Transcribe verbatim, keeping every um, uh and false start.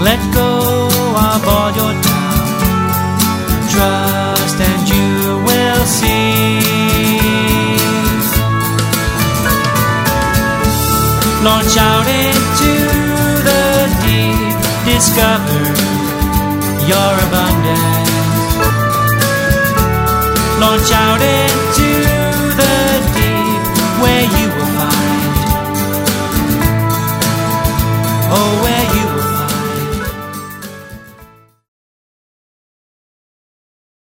Let go of all your doubt. Trust and you will see. Launch out into the deep. Discover your abundance. Launch out into